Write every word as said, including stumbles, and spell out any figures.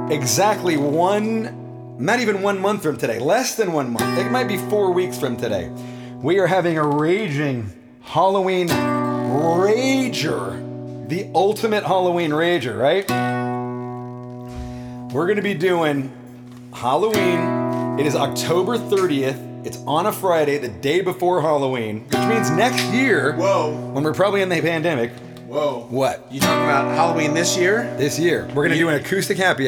exactly one, not even one month from today, less than one month, it might be four weeks from today, we are having a raging Halloween rager, the ultimate Halloween rager, right? We're going to be doing Halloween. It is October thirtieth. It's on a Friday, the day before Halloween, which means next year, Whoa. when we're probably in the pandemic. Whoa. What? You talking about Halloween this year? This year. We're going to do an acoustic happy